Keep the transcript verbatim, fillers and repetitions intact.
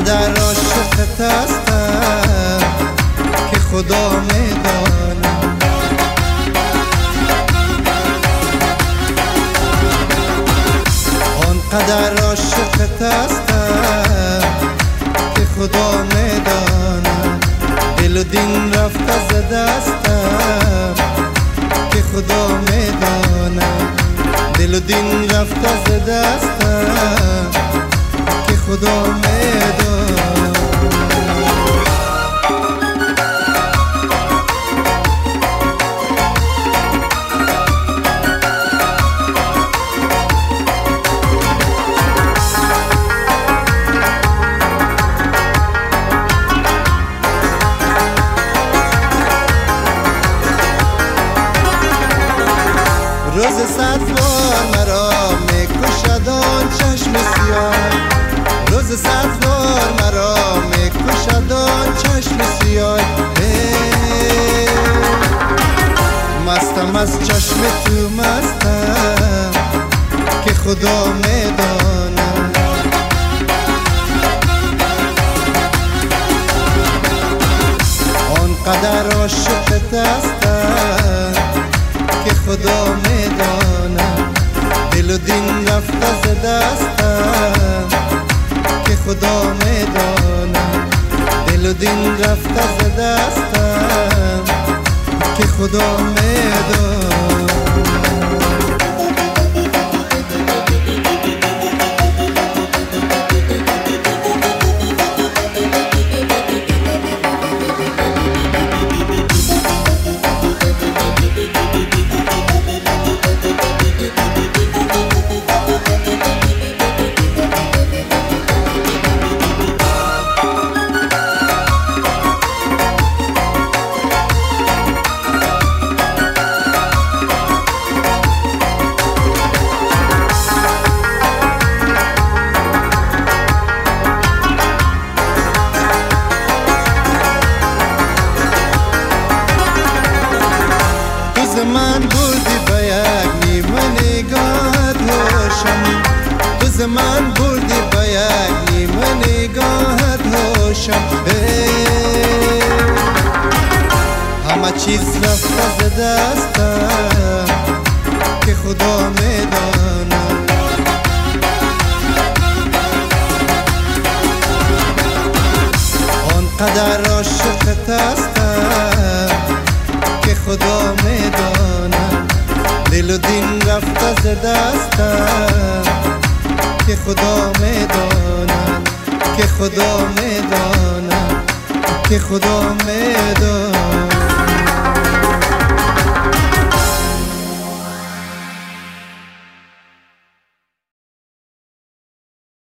آنقدر عاشقت هستم که خدا میدانه. آنقدر عاشقت هستم که خدا میدانه. دل و دین رفت از دستم که خدا میدانه. دل و دین رفت از دستم که خدا میدانه. روز صدوار مرا میکشد آن چشم سیاه. روز صدوار مرا میکشد آن چشم سیاه. مستم از چشم تو مستم که خدا میدانه. آنقدر عاشقت هستم که خدا میدانه. دل و دین رفت از دستم که خدا میدانه. دل و دین رفت از دستم که خدا میدانه. من بردی به یک نیمه نگاهت هوشم. تو ز من بردی به یک نیمه نگاهت هوشم. همه چیز رفت از دستم که خدا میدانه. آنقدر عاشقت هستم که خدا میدانه. دل و دین رفت از دستم که خدا میدانه. که خدا میدانه. که خدا میدانه.